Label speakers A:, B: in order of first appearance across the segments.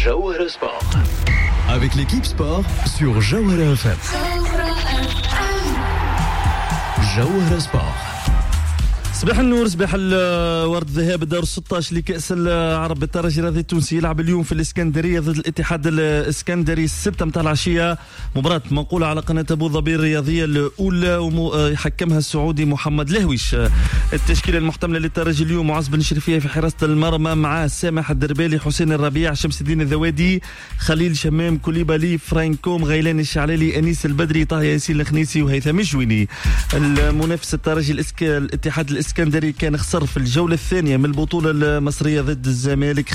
A: Jawhara Sport. Avec l'équipe sport sur Jawhara FM. Jawhara Sport.
B: صباح النور، صباح الورد، ذهاب الدور 16 لكأس العرب. الترجي الرياضي التونسي يلعب اليوم في الإسكندرية ضد الاتحاد الإسكندري 6 متاع العشية. مباراة منقولة على قناة أبو ظبي الرياضية الأولى يحكمها السعودي محمد لهويش. التشكيلة المحتملة للترجي اليوم: معز بن شرفية في حراسة المرمى مع سامح الدربالي، حسين الربيع، شمس الدين الذوادي، خليل شمام، كوليبالي، فرانكوم، غيلان الشعلالي، أنيس البدري، طه ياسين الخنيسي وهيثم الجويني. المنافس الترجي الاتحاد الإسكندري كان خسر في الجولة الثانية من البطولة المصرية ضد الزمالك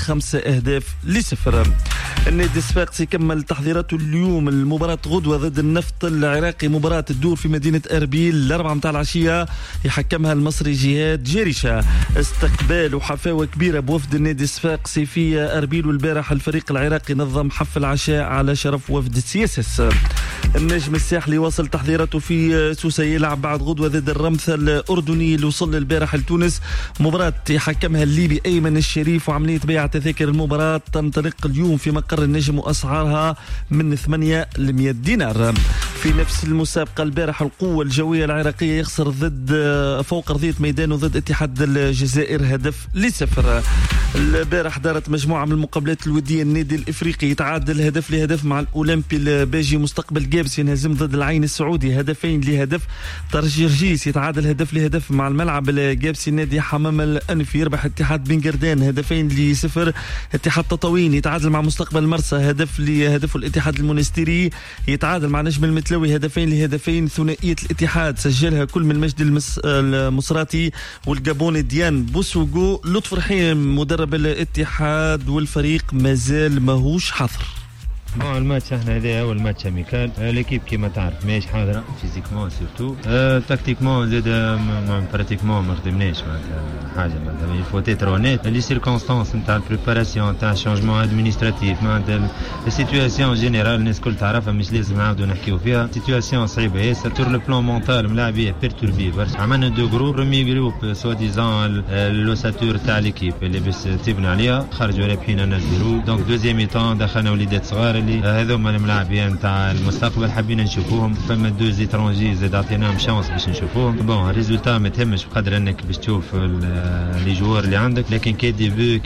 B: 5-0. النادي الصفاقسي كمل تحضيراته اليوم. المباراة غدوة ضد النفط العراقي، مباراة تدور في مدينة أربيل 4 متاع العشية، يحكمها المصري جهاد جيريشة. استقبال وحفاوة كبيرة بوفد النادي الصفاقسي في أربيل، والبارح الفريق العراقي نظم حفل عشاء على شرف وفد السياسس. النجم الساحلي واصل تحضيراته في سوسة، يلعب بعد غدوة ضد الرمثة الأردني اللي وصل البارح لتونس. مباراة يحكمها الليبي أيمن الشريف، وعملية بيع تذاكر المباراة تنطلق اليوم في مقر النجم، وأسعارها من 8 ل 100 دينار. في نفس المسابقة البارح القوة الجوية العراقية يخسر ضد فوق أرضية ميدانه ضد اتحاد الجزائر 1-0. البارح دارت مجموعة من المقابلات الودية. النادي الإفريقي يتعادل 1-1 مع الأولمبي الباجي. مستقبل جابس ينهزم ضد العين السعودي 2-0. ترجيرجيس يتعادل 1-1 مع الملعب الجابسي. نادي حمام الأنف يربح اتحاد بن قردان 2-0. اتحاد تطاوين يتعادل مع مستقبل مرسى 1-0. الاتحاد المونستيري يتعادل مع نجم المتلوي 2-2. ثنائية الاتحاد سجلها كل من مجد المصراتي والجابوني ديان بوسوغو. لطف رحيم مدرب الاتحاد والفريق مازال ماهوش حاضر.
C: الماتش احنا هذا اول ماتش اميكال. ليكيب كيما تعرف ماهيش حاضره فيزيكمون سورتو، تكتيكمون زاد براتيكمون ما خدمناش حاجه. مثلا يفو تيتر اونيت لي سيركونستانس نتاع البريباراسيون تاع شونجمون ادمينستراتيف، معناتها السيتواسيون جينيرال الناس الكل تعرفها، مش لازم نعاودوا نحكيو فيها. سيتواسيون صعيبه ياسر تور لو بلان مونتال، ملاعبيه بيرتوربي برشا. عملنا دو جروب، برومي جروب سوا ديزون لوساتور تاع ليكيب اللي باش تبنى عليها، خرجوا رابحين نزلوا. دونك دوزيام ميطون دخلنا وليدات صغار اللي هذوما الملاعبين نتاع المستقبل حابين نشوفوهم. فما دو زيترونجي زاد عطيناهم شانس باش نشوفوهم. بون الريزولتا ما تهمش بقدر انك باش تشوف لي جوار اللي عندك، لكن كي ديبو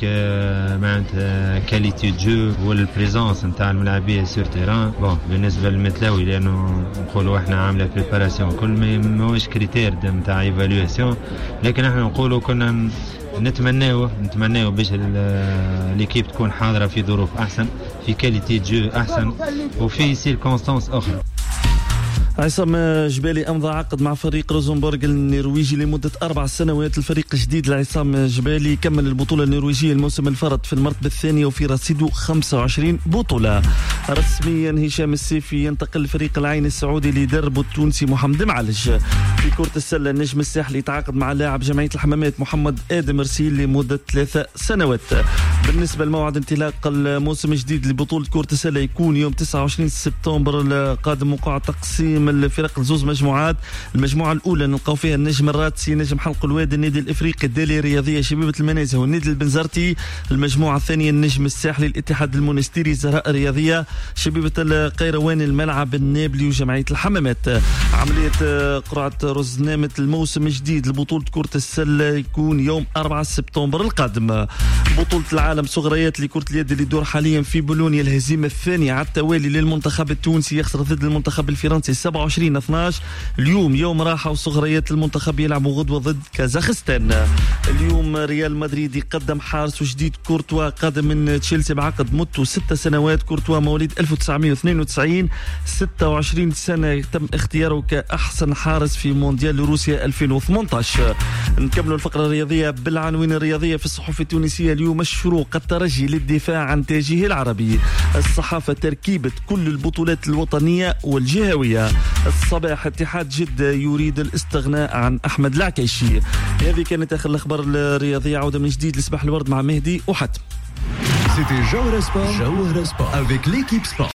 C: معناتها كاليتي جو والبريزونس نتاع الملاعبيه سور تيران. بون بالنسبه للمتلاوي لانه نقولوا احنا عامله بريباراسيون كل ماهوش كريتير نتاع ايفالواسيون، لكن احنا نقولوا كنا نتمناو باش ليكيب تكون حاضره في ظروف احسن، في كاليتي جو احسن، وفي سيركونستانس اخرى.
B: عصام جبالي أمضى عقد مع فريق روزنبورغ النرويجي لمدة 4 سنوات. الفريق الجديد لعصام جبالي كمل البطولة النرويجية الموسم الفرد في المرتبة الثانية، وفي رصيده 25 بطولة. رسميا هشام السيفي ينتقل لفريق العين السعودي ليدربه التونسي محمد معلج. في كرة السلة النجم الساحلي يتعاقد مع لاعب جمعية الحمامات محمد آدم رسيل لمدة 3 سنوات. بالنسبة لموعد انطلاق الموسم الجديد لبطولة كرة السلة يكون يوم 29 سبتمبر القادم. موقع تقسيم الفرق لزوز مجموعات. المجموعة الأولى نلقاو فيها النجم الراتسي، نجم حلق الواد، النادي الإفريقي، الدالية الرياضية، شبيبة المنازه والنادي البنزرتي. المجموعة الثانية النجم الساحلي، الاتحاد المونستيري، الزهراء الرياضية، شبيبة القيروان، الملعب النابلي وجمعية الحمامات. عملية قرعة رزنامة الموسم الجديد لبطولة كرة السلة يكون يوم 4 سبتمبر القادم. بطولة العالم صغريات لكرة اليد اللي يدور حاليا في بولونيا، الهزيمة الثانية على التوالي للمنتخب التونسي، يخسر ضد المنتخب الفرنسي 27-12. اليوم يوم راحة، وصغريات المنتخب يلعبوا غدوة ضد كازاخستان. اليوم ريال مدريد يقدم حارس جديد، كورتوا، قادم من تشيلسي بعقد مدته 6 سنوات. كورتوا مواليد 1992، 26 سنة، تم اختياره كأحسن حارس في مونديال روسيا 2018. نكملوا الفقرة الرياضية بالعناوين الرياضية في الصحف التونسية اليوم. الشروق: الترجي للدفاع عن تاجه العربي. الصحافة: تركيبة كل البطولات الوطنية والجهوية. الصباح: اتحاد جدة يريد الاستغناء عن أحمد العكيشي. هذه كانت آخر الأخبار الرياضية. عودة من جديد لصباح الورد مع مهدي وحتم.
A: C'était Jawhara Sport avec l'équipe sport.